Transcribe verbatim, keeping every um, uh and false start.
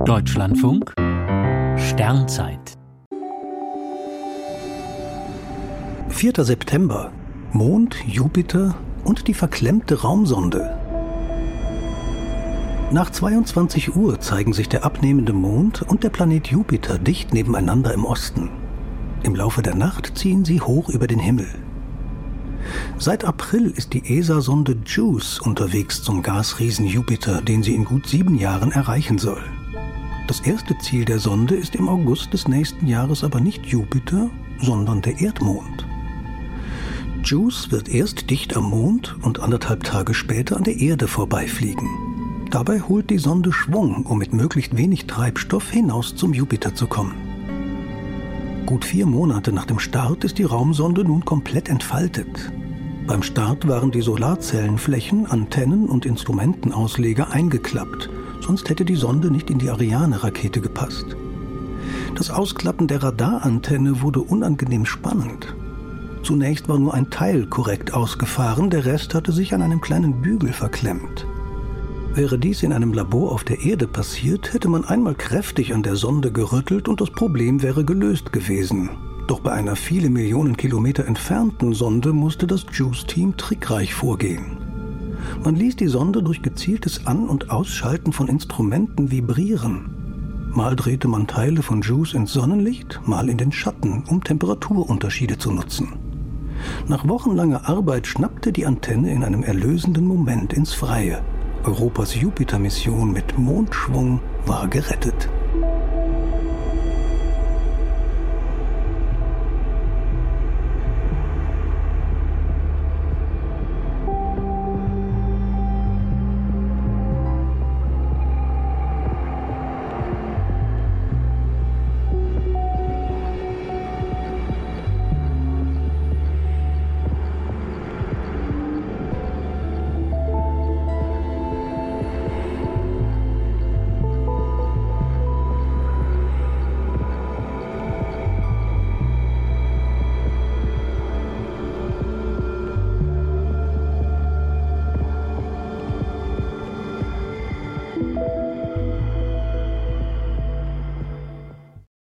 Deutschlandfunk Sternzeit. vierter September. Mond, Jupiter und die verklemmte Raumsonde. Nach zweiundzwanzig Uhr zeigen sich der abnehmende Mond und der Planet Jupiter dicht nebeneinander im Osten. Im Laufe der Nacht ziehen sie hoch über den Himmel. Seit April ist die E S A-Sonde JUICE unterwegs zum Gasriesen Jupiter, den sie in gut sieben Jahren erreichen soll. Das erste Ziel der Sonde ist im August des nächsten Jahres aber nicht Jupiter, sondern der Erdmond. JUICE wird erst dicht am Mond und anderthalb Tage später an der Erde vorbeifliegen. Dabei holt die Sonde Schwung, um mit möglichst wenig Treibstoff hinaus zum Jupiter zu kommen. Gut vier Monate nach dem Start ist die Raumsonde nun komplett entfaltet. Beim Start waren die Solarzellenflächen, Antennen und Instrumentenausleger eingeklappt, sonst hätte die Sonde nicht in die Ariane-Rakete gepasst. Das Ausklappen der Radarantenne wurde unangenehm spannend. Zunächst war nur ein Teil korrekt ausgefahren, der Rest hatte sich an einem kleinen Bügel verklemmt. Wäre dies in einem Labor auf der Erde passiert, hätte man einmal kräftig an der Sonde gerüttelt und das Problem wäre gelöst gewesen. Doch bei einer viele Millionen Kilometer entfernten Sonde musste das JUICE-Team trickreich vorgehen. Man ließ die Sonde durch gezieltes An- und Ausschalten von Instrumenten vibrieren. Mal drehte man Teile von JUICE ins Sonnenlicht, mal in den Schatten, um Temperaturunterschiede zu nutzen. Nach wochenlanger Arbeit schnappte die Antenne in einem erlösenden Moment ins Freie. Europas Jupiter-Mission mit Mondschwung war gerettet.